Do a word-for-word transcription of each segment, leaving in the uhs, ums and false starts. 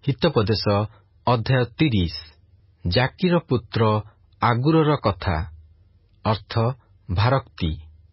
ହିତୋପଦେଶ ଅଧ୍ୟାୟ ତିରିଶ। ଜାକିର ପୁତ୍ର ଆଗୁରର କଥା ଅର୍ଥ ଭାରକ୍ତି।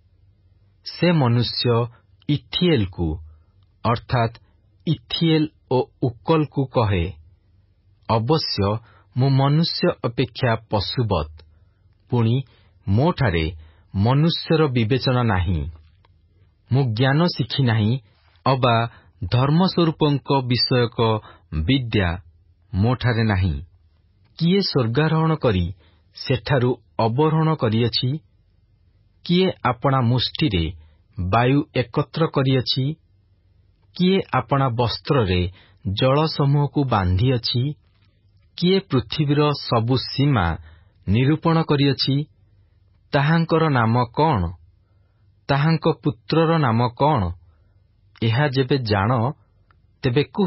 ସେ ମନୁଷ୍ୟ ଇଥିଏଲକୁ ଅର୍ଥାତ୍ ଇଥିଏଲ ଓ ଉକଲକୁ କହେ, ଅବଶ୍ୟ ମୁଁ ମନୁଷ୍ୟ ଅପେକ୍ଷା ପଶୁବତ୍, ପୁଣି ମୋଠାରେ ମନୁଷ୍ୟର ବିବେଚନା ନାହିଁ। ମୁଁ ଜ୍ଞାନ ଶିଖି ନାହିଁ, ଅବା ଧର୍ମସ୍ୱରୂପଙ୍କ ବିଷୟକ ବିଦ୍ୟା ମୋଠାରେ ନାହିଁ। କିଏ ସ୍ୱର୍ଗାରୋହଣ କରି ସେଠାରୁ ଅବରୋହଣ କରିଅଛି? କିଏ ଆପଣା ମୁଷ୍ଟିରେ ବାୟୁ ଏକତ୍ର କରିଅଛି? କିଏ ଆପଣା ବସ୍ତ୍ରରେ ଜଳସମୂହକୁ ବାନ୍ଧିଅଛି? କିଏ ପୃଥିବୀର ସବୁ ସୀମା ନିରୂପଣ କରିଅଛି? ତାହାଙ୍କର ନାମ କଣ? ତାହାଙ୍କ ପୁତ୍ରର ନାମ କଣ? ଏହା ଯେବେ ଜାଣ, ତେବେ କୁହ।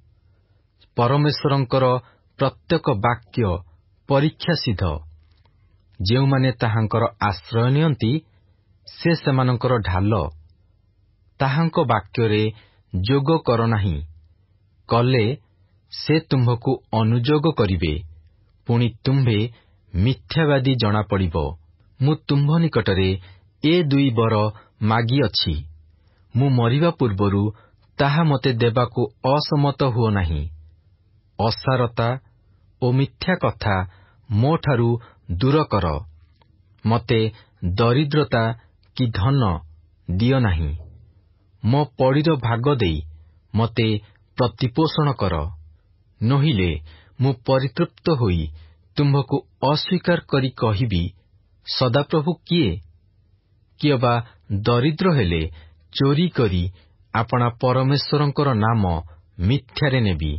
ପରମେଶ୍ୱରଙ୍କର ପ୍ରତ୍ୟେକ ବାକ୍ୟ ପରୀକ୍ଷାସିଦ୍ଧ। ଯେଉଁମାନେ ତାହାଙ୍କର ଆଶ୍ରୟ ନିଅନ୍ତି, ସେ ସେମାନଙ୍କର ଢାଲ। ତାହାଙ୍କ ବାକ୍ୟରେ ଯୋଗ କର ନାହିଁ, କଲେ ସେ ତୁମ୍ଭକୁ ଅନୁଯୋଗ କରିବେ, ପୁଣି ତୁମ୍ଭେ ମିଥ୍ୟାବାଦୀ ଜଣାପଡ଼ିବ। ମୁଁ ତୁମ୍ଭ ନିକଟରେ ଏ ଦୁଇ ବର ମାଗିଅଛି, ମୁଁ ମରିବା ପୂର୍ବରୁ ତାହା ମୋତେ ଦେବାକୁ ଅସମ୍ମତ ହୁଅ ନାହିଁ। ଅସାରତା ଓ ମିଥ୍ୟା କଥା ମୋଠାରୁ ଦୂର କର। ମୋତେ ଦରିଦ୍ରତା କି ଧନ ଦିଅ ନାହିଁ। ମୋ ପଡ଼ିର ଭାଗ ଦେଇ ମୋତେ ପ୍ରତିପୋଷଣ କର। ନୋହିଲେ ମୁଁ ପରିତୃପ୍ତ ହୋଇ ତୁମ୍ଭକୁ ଅସ୍ୱୀକାର କରି କହିବି, ସଦାପ୍ରଭୁ କିଏ? କିଏବା ଦରିଦ୍ର ହେଲେ ଚୋରି କରି ଆପଣା ପରମେଶ୍ୱରଙ୍କର ନାମ ମିଥ୍ୟାରେ ନେବି।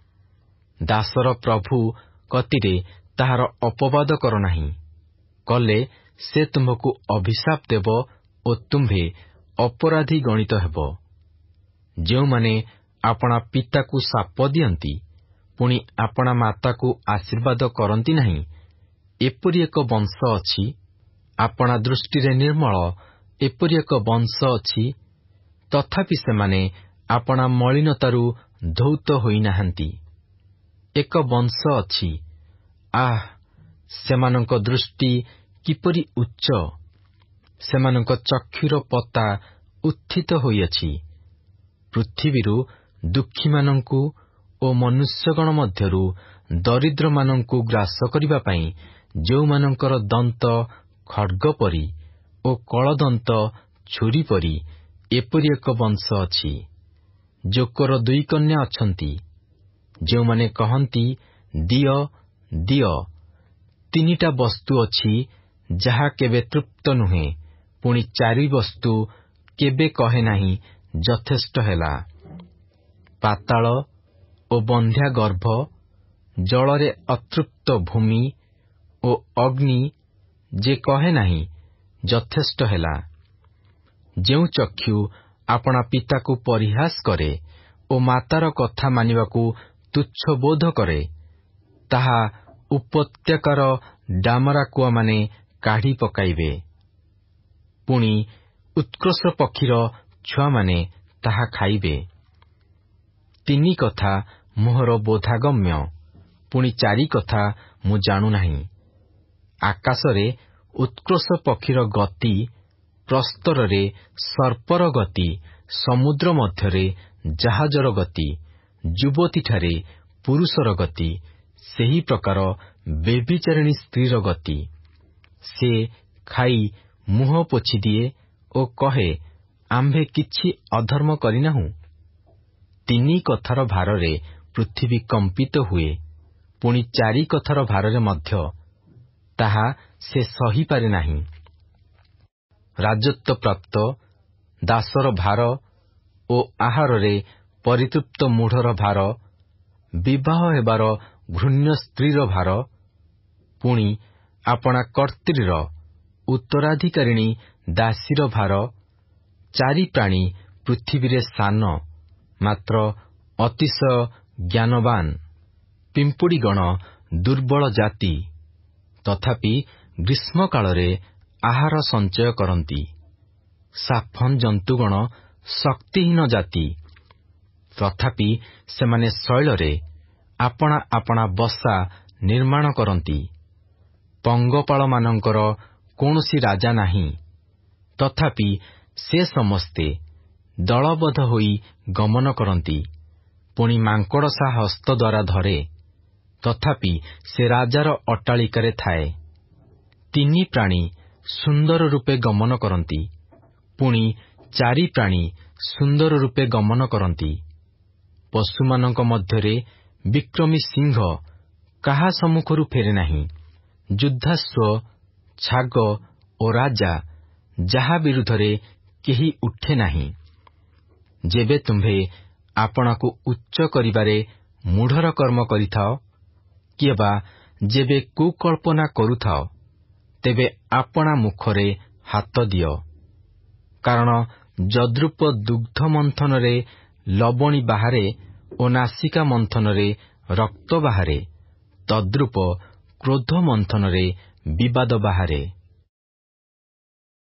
ଦାସର ପ୍ରଭୁ କତିରେ ତାହାର ଅପବାଦ କର ନାହିଁ, କଲେ ସେ ତୁମ୍ଭକୁ ଅଭିଶାପ ଦେବ ଓ ତୁମ୍ଭେ ଅପରାଧୀ ଗଣିତ ହେବ। ଯେଉଁମାନେ ଆପଣା ପିତାକୁ ଶାପ ଦିଅନ୍ତି, ପୁଣି ଆପଣା ମାତାକୁ ଆଶୀର୍ବାଦ କରନ୍ତି ନାହିଁ, ଏପରି ଏକ ବଂଶ ଅଛି। ଆପଣା ଦୃଷ୍ଟିରେ ନିର୍ମଳ ଏପରି ଏକ ବଂଶ ଅଛି, ତଥାପି ସେମାନେ ଆପଣା ମଳିନତାରୁ ଧୌତ ହୋଇନାହାନ୍ତି। ଏକ ବଂଶ ଅଛି, ଆଃ, ସେମାନଙ୍କ ଦୃଷ୍ଟି କିପରି ଉଚ୍ଚ! ସେମାନଙ୍କ ଚକ୍ଷୁର ପତା ଉତ୍ଥିତ ହୋଇଅଛି। ପୃଥିବୀରୁ ଦୁଃଖୀମାନଙ୍କୁ ଓ ମନୁଷ୍ୟଗଣ ମଧ୍ୟରୁ ଦରିଦ୍ରମାନଙ୍କୁ ଗ୍ରାସ କରିବା ପାଇଁ ଯେଉଁମାନଙ୍କର ଦନ୍ତ ଖଡ୍ଗ ପରି ଓ କଳଦନ୍ତ ଛୁରୀ ପରି ଏପରି ଏକ ବଂଶ ଅଛି। ଯୋକର ଦୁଇ କନ୍ୟା ଅଛନ୍ତି, ଯେଉଁମାନେ କହନ୍ତି, ଦିଅ ଦିଅ। ତିନିଟା ବସ୍ତୁ ଅଛି, ଯାହା କେବେ ତୃପ୍ତ ନୁହେଁ, ପୁଣି ଚାରି ବସ୍ତୁ କେବେ କହେ ନାହିଁ, ଯଥେଷ୍ଟ ହେଲା। ପାତାଳ ଓ ବନ୍ଧ୍ୟା ଗର୍ଭ, ଜଳରେ ଅତୃପ୍ତ ଭୂମି ଓ ଅଗ୍ନି, ଯେ କହେ ନାହିଁ, ଯଥେଷ୍ଟ ହେଲା। ଯେଉଁ ଚକ୍ଷୁ ଆପଣା ପିତାକୁ ପରିହାସ କରେ ଓ ମାତାର କଥା ମାନିବାକୁ ତୁଚ୍ଛ ବୋଧ କରେ, ତାହା ଉପତ୍ୟକାର ଡାମରାକୁଆମାନେ କାଢ଼ି ପକାଇବେ। ପୁଣି ଉତ୍କର୍ଷ ପକ୍ଷୀର ଛୁଆମାନେ ତାହା ଖାଇବେ। ତିନି କଥା ମୋହର ବୋଧାଗମ୍ୟ, ପୁଣି ଚାରି କଥା ମୁଁ ଜାଣୁନାହିଁ। ଆକାଶରେ ଉତ୍କର୍ଷ ପକ୍ଷୀର ଗତି, ପ୍ରସ୍ତରରେ ସର୍ପର ଗତି, ସମୁଦ୍ର ମଧ୍ୟରେ ଜାହାଜର ଗତି, ଯୁବତୀଠାରେ ପୁରୁଷର ଗତି, ସେହି ପ୍ରକାର ବ୍ୟଭିଚାରିଣୀ ସ୍ତ୍ରୀର ଗତି। ସେ ଖାଇ ମୁହଁ ପୋଛିଦିଏ ଓ କହେ, ଆମ୍ଭେ କିଛି ଅଧର୍ମ କରିନାହୁଁ। ତିନି କଥାର ଭାରରେ ପୃଥିବୀ କମ୍ପିତ ହୁଏ, ପୁଣି ଚାରି କଥାର ଭାରରେ ମଧ୍ୟ ତାହା ସେ ସହିପାରେ ନାହିଁ। ରାଜତ୍ୱପ୍ରାପ୍ତ ଦାସର ଭାର ଓ ଆହାରରେ ପରିତୃପ୍ତ ମୂଢ଼ର ଭାର, ବିବାହ ହେବାର ଘୃଣ୍ୟ ସ୍ତ୍ରୀର ଭାର, ପୁଣି ଆପଣା କର୍ତ୍ରୀର ଉତ୍ତରାଧିକାରିଣୀ ଦାସୀର ଭାର। ଚାରି ପ୍ରାଣୀ ପୃଥିବୀରେ ସାନ, ମାତ୍ର ଅତିଶୟ ଜ୍ଞାନବାନ। ପିମ୍ପୁଡ଼ିଗଣ ଦୁର୍ବଳ ଜାତି, ତଥାପି ଗ୍ରୀଷ୍ମକାଳରେ ଆହାର ସଞ୍ଚୟ କରନ୍ତି। ସାଫନ ଜନ୍ତୁଗଣ ଶକ୍ତିହୀନ ଜାତି, ତଥାପି ସେମାନେ ଶୈଳରେ ଆପଣା ଆପଣା ବସା ନିର୍ମାଣ କରନ୍ତି। ପଙ୍ଗପାଳମାନଙ୍କର କୌଣସି ରାଜା ନାହିଁ, ତଥାପି ସେ ସମସ୍ତେ ଦଳବଦ୍ଧ ହୋଇ ଗମନ କରନ୍ତି। ପୁଣି ମାଙ୍କଡ଼ସା ହସ୍ତ ଦ୍ୱାରା ଧରେ, ତଥାପି ସେ ରାଜାର ଅଟ୍ଟାଳିକାରେ ଥାଏ। ତିନି ପ୍ରାଣୀ ସୁନ୍ଦର ରୂପେ ଗମନ କରନ୍ତି, ପୁଣି ଚାରି ପ୍ରାଣୀ ସୁନ୍ଦର ରୂପେ ଗମନ କରନ୍ତି। ପଶୁମାନଙ୍କ ମଧ୍ୟରେ ବିକ୍ରମୀ ସିଂହ କାହା ସମ୍ମୁଖରୁ ଫେରେ ନାହିଁ। ଯୁଦ୍ଧାଶ୍ୱ, ଛାଗ ଓ ରାଜା, ଯାହା ବିରୁଦ୍ଧରେ କେହି ଉଠେ ନାହିଁ। ଯେବେ ତୁମ୍ଭେ ଆପଣାକୁ ଉଚ୍ଚ କରିବାରେ ମୂଢ଼ର କର୍ମ କରିଥାଅ, କିଏ ବା ଯେବେ କୁକଳ୍ପନା କରୁଥାଅ, ତେବେ ଆପଣା ମୁଖରେ ହାତ ଦିଅ। କାରଣ ଯଦୃପ ଦୁଗ୍ଧ ମନ୍ଥନରେ ଲବଣୀ ବାହାରେ ଓ ନାସିକା ମନ୍ଥନରେ ରକ୍ତ ବାହାରେ, ତଦ୍ରୂପ କ୍ରୋଧ ମନ୍ଥନରେ ବିବାଦ ବାହାରେ।